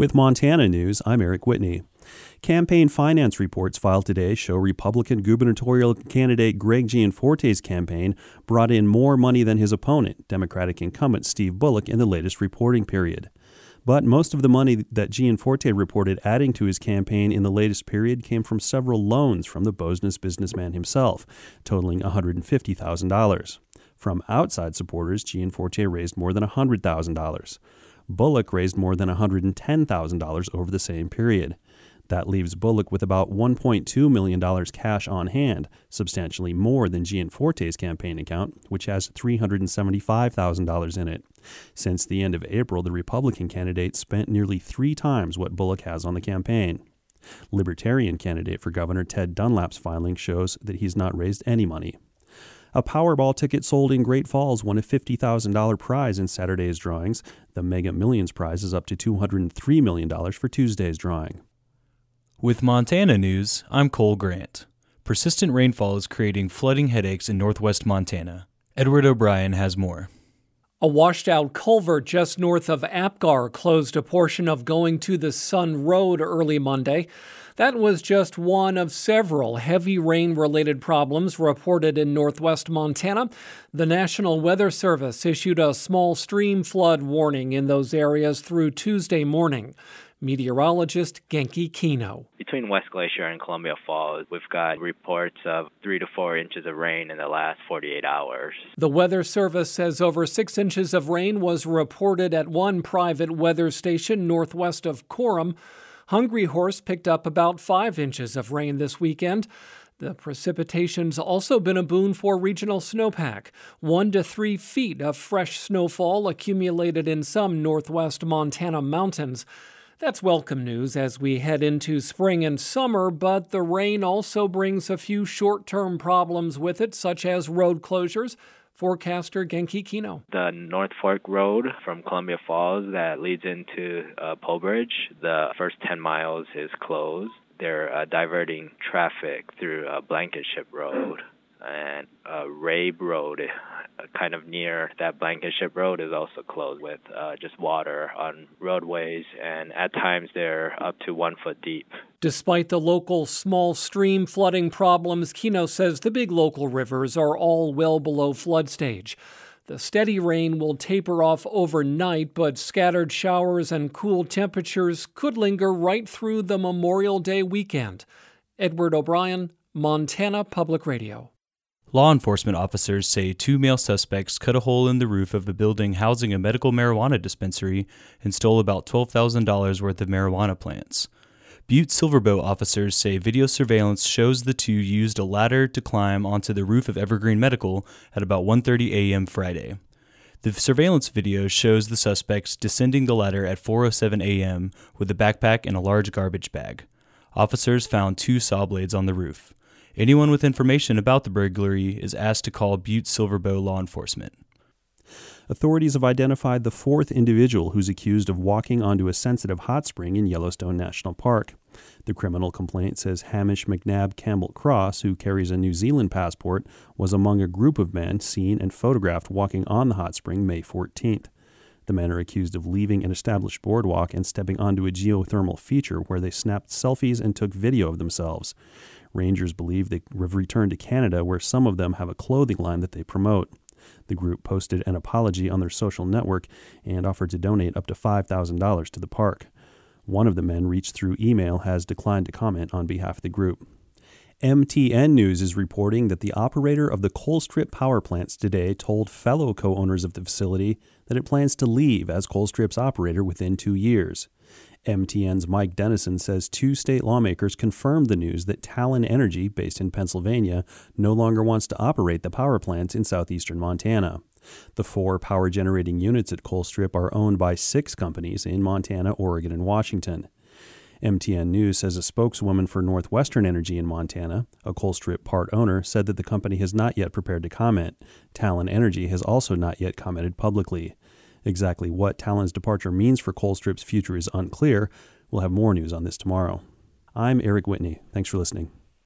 With Montana News, I'm Eric Whitney. Campaign finance reports filed today show Republican gubernatorial candidate Greg Gianforte's campaign brought in more money than his opponent, Democratic incumbent Steve Bullock, in the latest reporting period. But most of the money that Gianforte reported adding to his campaign in the latest period came from several loans from the Bozenas businessman himself, totaling $150,000. From outside supporters, Gianforte raised more than $100,000. Bullock raised more than $110,000 over the same period. That leaves Bullock with about $1.2 million cash on hand, substantially more than Gianforte's campaign account, which has $375,000 in it. Since the end of April, the Republican candidate spent nearly 3 times what Bullock has on the campaign. Libertarian candidate for governor Ted Dunlap's filing shows that he's not raised any money. A Powerball ticket sold in Great Falls won a $50,000 prize in Saturday's drawings. The Mega Millions prize is up to $203 million for Tuesday's drawing. With Montana News, I'm Cole Grant. Persistent rainfall is creating flooding headaches in northwest Montana. Edward O'Brien has more. A washed-out culvert just north of Apgar closed a portion of Going to the Sun Road early Monday. That was just one of several heavy rain-related problems reported in northwest Montana. The National Weather Service issued a small stream flood warning in those areas through Tuesday morning. Meteorologist Genki Kino. Between West Glacier and Columbia Falls, we've got reports of 3 to 4 inches of rain in the last 48 hours. The Weather Service says over 6 inches of rain was reported at one private weather station northwest of Coram. Hungry Horse picked up about 5 inches of rain this weekend. The precipitation's also been a boon for regional snowpack. 1 to 3 feet of fresh snowfall accumulated in some northwest Montana mountains. That's welcome news as we head into spring and summer, but the rain also brings a few short-term problems with it, such as road closures. Forecaster Genki Kino. The North Fork Road from Columbia Falls that leads into Pobridge, the first 10 miles is closed. They're diverting traffic through Blankenship Road. And Rabe Road, kind of near that Blankenship Road, is also closed with just water on roadways, and at times they're up to 1 foot deep. Despite the local small stream flooding problems, Kino says the big local rivers are all well below flood stage. The steady rain will taper off overnight, but scattered showers and cool temperatures could linger right through the Memorial Day weekend. Edward O'Brien, Montana Public Radio. Law enforcement officers say 2 male suspects cut a hole in the roof of a building housing a medical marijuana dispensary and stole about $12,000 worth of marijuana plants. Butte Silverboat officers say video surveillance shows the two used a ladder to climb onto the roof of Evergreen Medical at about 1:30 a.m. Friday. The surveillance video shows the suspects descending the ladder at 4:07 a.m. with a backpack and a large garbage bag. Officers found 2 saw blades on the roof. Anyone with information about the burglary is asked to call Butte Silverbow law enforcement. Authorities have identified the 4th individual who's accused of walking onto a sensitive hot spring in Yellowstone National Park. The criminal complaint says Hamish McNabb Campbell Cross, who carries a New Zealand passport, was among a group of men seen and photographed walking on the hot spring May 14th. The men are accused of leaving an established boardwalk and stepping onto a geothermal feature where they snapped selfies and took video of themselves. Rangers believe they have returned to Canada, where some of them have a clothing line that they promote. The group posted an apology on their social network and offered to donate up to $5,000 to the park. One of the men, reached through email, has declined to comment on behalf of the group. MTN News is reporting that the operator of the Colstrip power plants today told fellow co-owners of the facility that it plans to leave as Colstrip's operator within 2 years. MTN's Mike Dennison says 2 state lawmakers confirmed the news that Talen Energy, based in Pennsylvania, no longer wants to operate the power plants in southeastern Montana. The 4 power-generating units at Colstrip are owned by 6 companies in Montana, Oregon, and Washington. MTN News says a spokeswoman for Northwestern Energy in Montana, a Colstrip part owner, said that the company has not yet prepared to comment. Talen Energy has also not yet commented publicly. Exactly what Talen's departure means for Colstrip's future is unclear. We'll have more news on this tomorrow. I'm Eric Whitney. Thanks for listening.